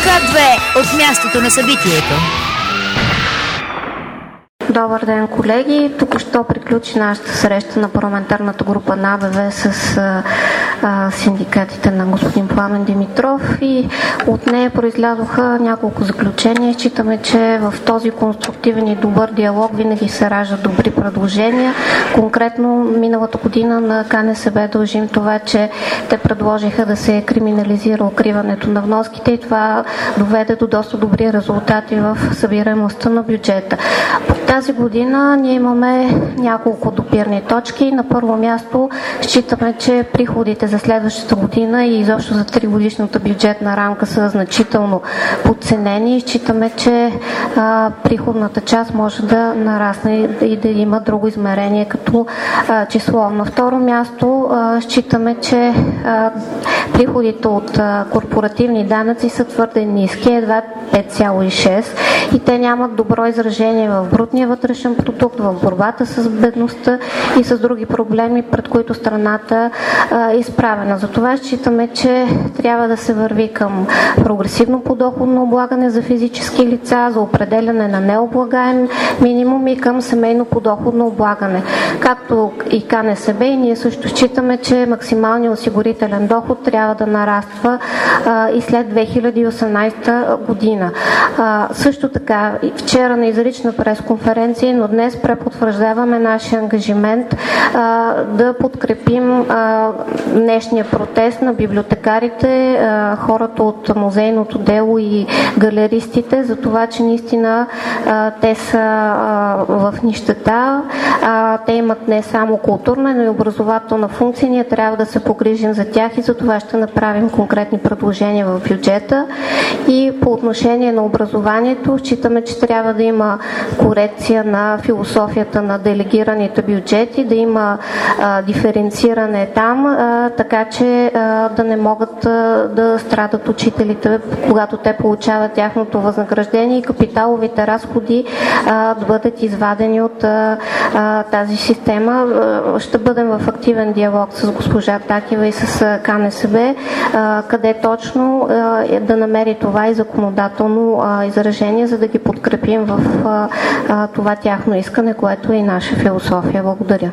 2 от мястото на събитието. Добър ден, колеги! Току-що приключи нашата среща на парламентарната група на АБВ с синдикатите на господин Пламен Димитров и от нея произлязоха няколко заключения. Считаме, че в този конструктивен и добър диалог винаги се раждат добри предложения. Конкретно миналата година на КНСБ дължим това, че те предложиха да се криминализира укриването на вноските и това доведе до доста добри резултати в събираемостта на бюджета. Тази година ние имаме няколко допирни точки. На първо място считаме, че приходите за следващата година и изобщо за 3-годишната бюджетна рамка са значително подценени. Считаме, че приходната част може да нарасне и да има друго измерение като число. На второ място считаме, че приходите от корпоративни данъци са твърде ниски, едва 5,6 и те нямат добро изражение в брутния вътрешен продукт, в борбата с бедността и с други проблеми, пред които страната е изправена. Затова считаме, че трябва да се върви към прогресивно подоходно облагане за физически лица, за определяне на необлагаем минимум и към семейно подоходно облагане. Както и КНСБ, и ние също считаме, че максималният осигурителен доход трябва да нараства и след 2018 година. Също така, вчера на изрична пресконференция, но днес препотвърждаваме нашия ангажимент да подкрепим днешния протест на библиотекарите, хората от музейното дело и галеристите, за това, че наистина те са в нищета. Те имат не само културна, но и образователна функция. Ние трябва да се погрижим за тях и за това ще направим конкретни предложения в бюджета. И по отношение на образованието, считаме, че трябва да има корекция на философията на делегираните бюджети, да има диференциране там, така че да не могат да страдат учителите, когато те получават тяхното възнаграждение и капиталовите разходи да бъдат извадени от тази система. Ще бъдем в активен диалог с госпожа Такева и с КНСБ, къде точно да намери това и законодателно изражение, за да ги подкрепим в това тяхно искане, което е и наша философия. Благодаря.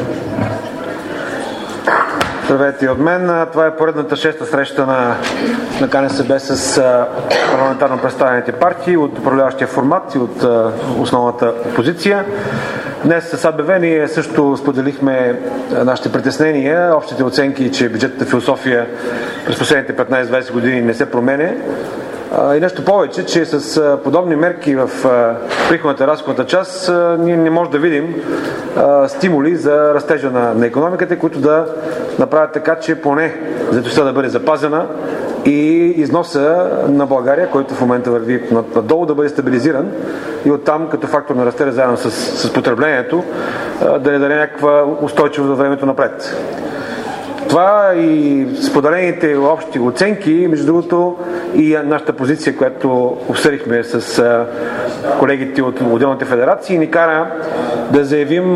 Здравейте и от мен. Това е поредната 6-та среща на КНСБ с парламентарно представените партии от управляващия формат и от основната опозиция. Днес с АБВ ние също споделихме нашите притеснения, общите оценки, че бюджетната философия през последните 15-20 години не се променя. И нещо повече, че с подобни мерки в приходната и разходната част ние не можем да видим стимули за растежа на икономиката, които да направят така, че поне заетостта да бъде запазена и износа на България, който в момента върви надолу, да бъде стабилизиран и оттам като фактор на растеж заедно с потреблението да не даде някаква устойчивост във времето напред. Това и споделените общи оценки, между другото, и нашата позиция, която обсъдихме с колегите от отделните федерации, ни кара да заявим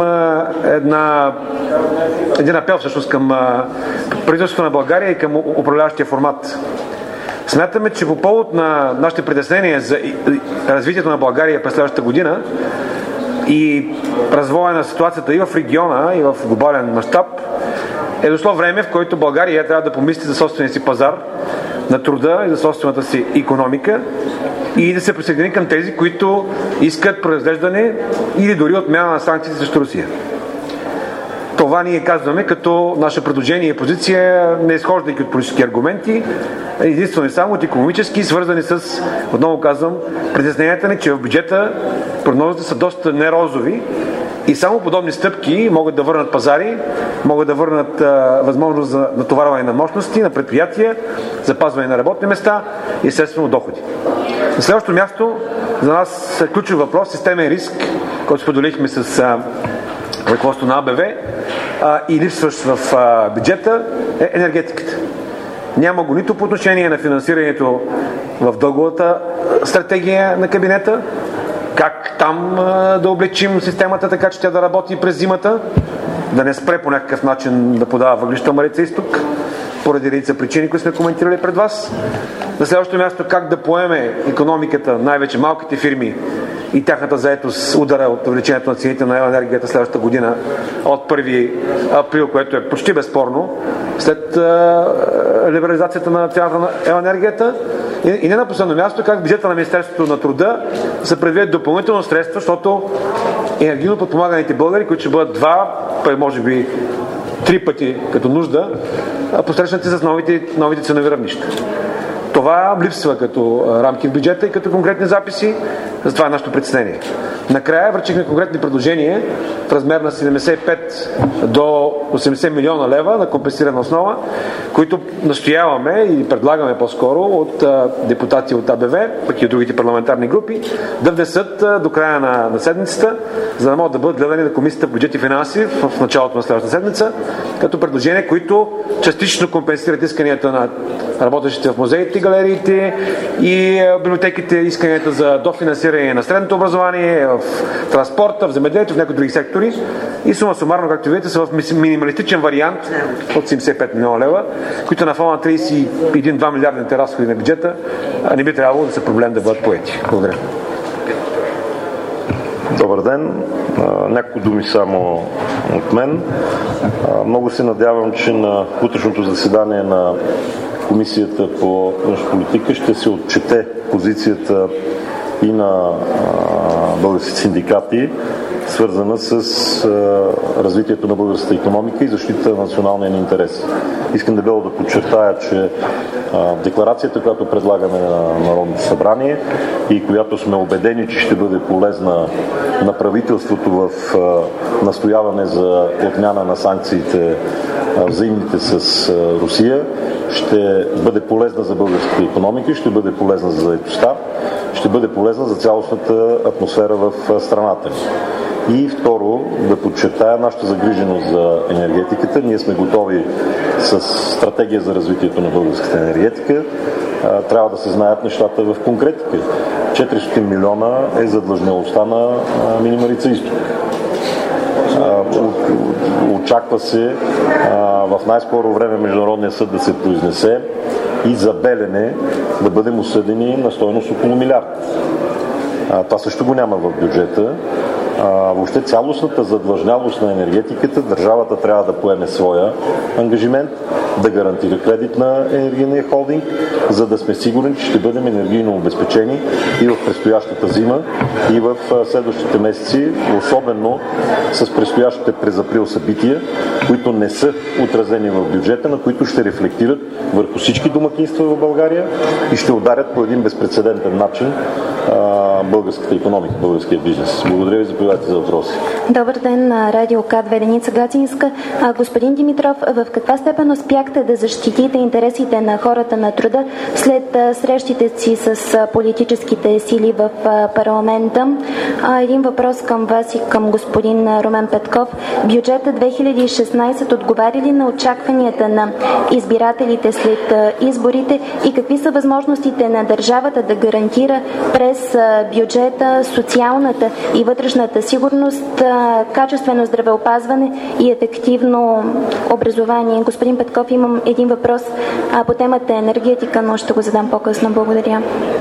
един апел всъщност към правителството на България и към управляващия формат. Смятаме, че по повод на нашите притеснения за развитието на България през следващата година и развоя на ситуацията и в региона, и в глобален мащаб, е дошло време, в който България трябва да помисли за собствения си пазар на труда и за собствената си икономика и да се присъедини към тези, които искат преразглеждане или дори отмяна на санкциите срещу Русия. Това ние казваме като наше предложение и позиция, не изхождайки от политически аргументи, единствено и само от икономически, свързани с, отново казвам, притесненията ни, че в бюджета прогнозите са доста нерозови и само подобни стъпки могат да върнат пазари, могат да върнат възможност за натоварване на мощности, на предприятия, запазване на работни места и естествено доходи. На следващото място за нас ключов въпрос, системен риск, който споделихме с ръководството на АБВ и липсващ в бюджета, е енергетиката. Няма го нито по отношение на финансирането в дълговата стратегия на кабинета, как там да облегчим системата така, че тя да работи през зимата, да не спре по някакъв начин да подава въглища Марица изток. поради редица причини, които сме коментирали пред вас. На следващото място, как да поеме икономиката, най-вече малките фирми и тяхната заетост, удара от увеличението на цените на енергията следващата година от 1 април, което е почти безспорно, след либерализацията на цената на енергията. И не на последно място, как бюджета на Министерството на труда се предвидят допълнително средства, защото енергийно подпомаганите българи, които ще бъдат 2, може би 3 пъти като нужда, посрещнати с новите ценови равнища. Това липсва като рамки в бюджета и като конкретни записи, затова е нашето притеснение. Накрая връчихме конкретни предложения в размер на 75 до 80 милиона лева на компенсирана основа, които настояваме и предлагаме по-скоро от депутати от АБВ, пък и от другите парламентарни групи, да внесат до края на седмицата, за да могат да бъдат гледани на Комисията по бюджет и финанси в началото на следващата седмица, като предложения, които частично компенсират исканията на работещите в музеите, галериите и библиотеките, исканията за дофинансиране на средното образование, в транспорта, в земеделието, в някои други сектори. И сума сумарно, както видите, са в минималистичен вариант от 75 милиона лева, които на фона на 31-2 милиардните разходи на бюджета не би трябвало да са проблем да бъдат поети. Благодаря. Добър ден. Няколко думи само от мен. Много се надявам, че на утрешното заседание на Комисията по външна политика ще се отчете позицията и на българските синдикати, свързана с развитието на българската икономика и защита на националния ни интерес. Искам дебело да подчертая, че декларацията, която предлагаме на Народното събрание и която сме убедени, че ще бъде полезна на правителството в настояване за отмяна на санкциите взаимните с Русия, ще бъде полезна за българската икономика, ще бъде полезна за заетостта, ще бъде полезна за цялостната атмосфера в страната ни. И второ, да подчертая нашата загриженост за енергетиката. Ние сме готови с стратегия за развитието на българската енергетика. Трябва да се знаят нещата в конкретика. 400 милиона е задлъжнялостта на Мини Марица изток. Очаква се в най-скоро време Международния съд да се произнесе и за Белене да бъдем осъдени на стойност около милиард. Това също го няма в бюджета. Въобще цялостната задлъжнялост на енергетиката, държавата трябва да поеме своя ангажимент, да гарантира кредит на енергийния холдинг, за да сме сигурни, че ще бъдем енергийно обезпечени и в предстоящата зима, и в следващите месеци, особено с предстоящите през април събития, които не са отразени в бюджета, на които ще рефлектират върху всички домакинства в България и ще ударят по един безпрецедентен начин българската икономика, българския бизнес. Благодаря ви, заповядайте за въпроси. Добър ден на Радио К2 Деница Гацинска. Господин Димитров, в каква степен успяхте да защитите интересите на хората на труда след срещите си с политическите сили в парламента? Един въпрос към вас и към господин Румен Петков. Бюджета 2016 отговаря ли на очакванията на избирателите след изборите и какви са възможностите на държавата да гарантира през бюджета социалната и вътрешната сигурност, качествено здравеопазване и ефективно образование? Господин Петков, имам един въпрос по темата енергетика, но ще го задам по-късно. Благодаря.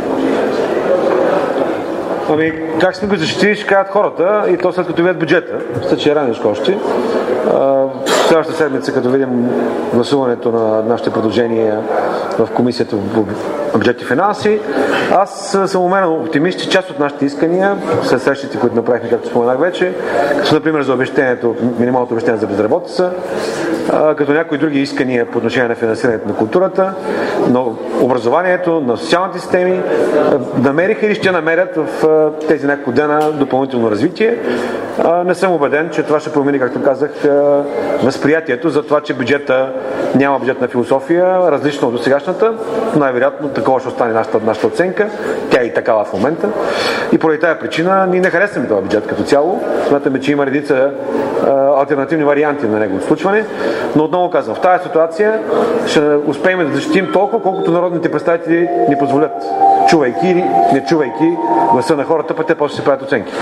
Как сме го защитили, ще кажат хората, и то след като видят бюджета. Мисля, че е ранешко още. Следващата седмица, като видим гласуването на нашите предложения в Комисията по бюджет и финанси, аз съм умерен оптимист, че част от нашите искания, след срещите, които направихме, както споменах вече, като например за обезщението, минималното обезщение за безработица, като някои други искания по отношение на финансирането на културата, на образованието, на социалните системи, намериха или ще намерят в тези няколко дена допълнително развитие. Не съм убеден, че това ще промени, както казах, възприятието за това, че бюджета няма бюджетна философия, различна от досегашната. Най-вероятно такова ще остане нашата оценка. Тя е и такава в момента. И поради тази причина ние не харесваме този бюджет като цяло. Смятаме, че има редица алтернативни варианти на неговото случване. Но отново казвам, в тази ситуация ще успеем да защитим толкова, колкото народните представители ни позволят, чувайки или не чувайки гласа на хората, пък те после се правят оценки.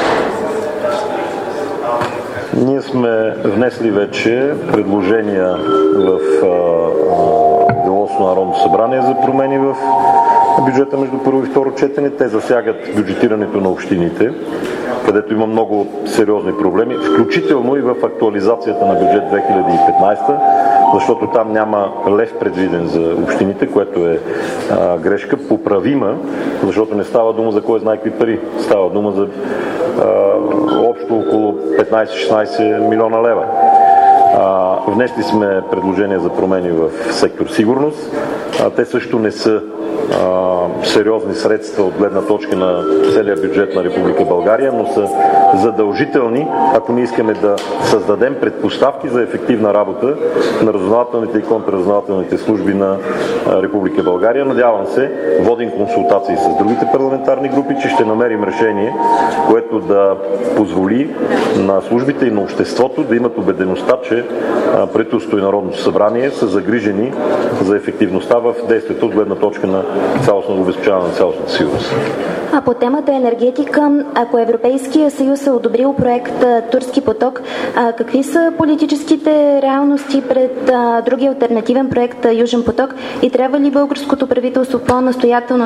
Ние сме внесли вече предложения в становището на Народното събрание за промени в бюджета между първо и второ четене. Те засягат бюджетирането на общините, където има много сериозни проблеми, включително и в актуализацията на бюджет 2015, защото там няма лев предвиден за общините, което е грешка, поправима, защото не става дума за кой знае какви пари. Става дума за общо около 15-16 милиона лева. Внесли сме предложения за промени в сектор сигурност. Те също не са сериозни средства от гледна точка на целия бюджет на Република България, но са задължителни, ако ние искаме да създадем предпоставки за ефективна работа на разузнавателните и контрразузнавателните служби на Република България. Надявам се, водим консултации с другите парламентарни групи, че ще намерим решение, което да позволи на службите и на обществото да имат убедеността, че правителството и Народното събрание са загрижени за ефективността в действието от гледна точка на цялостно обезпечаване на цялостната сигурност. А по темата енергетика, ако Европейския съюз е одобрил проект Турски поток, какви са политическите реалности пред другия алтернативен проект Южен поток и трябва ли българското правителство по-настоятелно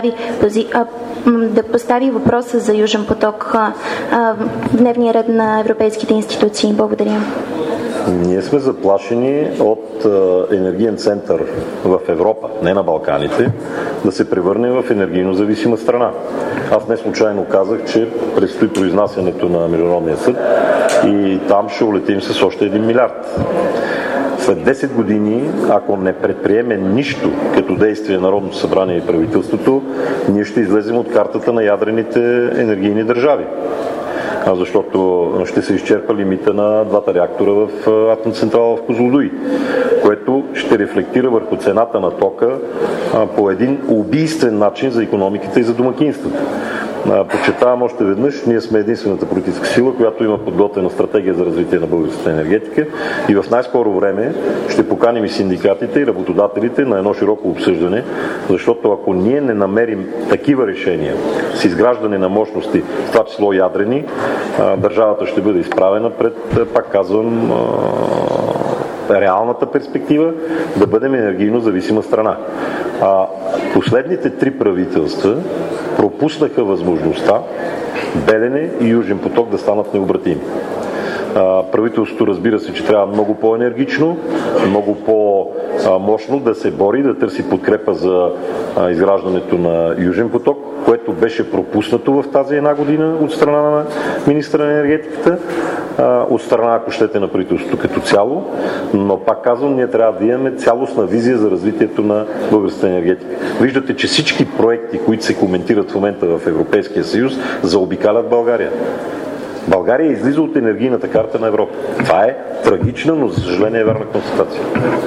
да постави въпроса за Южен поток в дневния ред на европейските институции? Благодаря. Ние сме заплашени от енергиен център в Европа, не на Балканите, да се превърне в енергийно зависима страна. Аз не случайно казах, че предстои произнасянето на Международния съд и там ще улетим с още 1 милиард. След 10 години, ако не предприеме нищо като действие Народното събрание и правителството, ние ще излезем от картата на ядрените енергийни държави. Защото ще се изчерпа лимита на 2 реактора в атомна централа в Козлодуй, което ще рефлектира върху цената на тока по един убийствен начин за икономиката и за домакинствата. Подчертавам още веднъж, ние сме единствената политическа сила, която има подготвена стратегия за развитие на българската енергетика и в най-скоро време ще поканим и синдикатите и работодателите на едно широко обсъждане, защото ако ние не намерим такива решения с изграждане на мощности, в това число ядрени, държавата ще бъде изправена пред, пак казвам, реалната перспектива да бъдем енергийно зависима страна. Последните 3 правителства пропуснаха възможността Белене и Южен поток да станат необратими. Правителството, разбира се, че трябва много по-енергично, много по-мощно да се бори, да търси подкрепа за изграждането на Южен поток, което беше пропуснато в тази 1 година от страна на министра на енергетиката, от страна, ако щете, на правителството като цяло, но пак казвам, ние трябва да имаме цялостна визия за развитието на българската енергетика. Виждате, че всички проекти, които се коментират в момента в Европейския съюз, заобикалят България. България излиза от енергийната карта на Европа. Това е трагична, но за съжаление е верна констатация.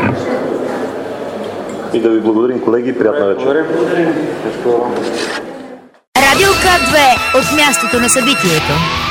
И да ви благодарим, колеги, и приятна вечер. Радио К2 от мястото на събитието.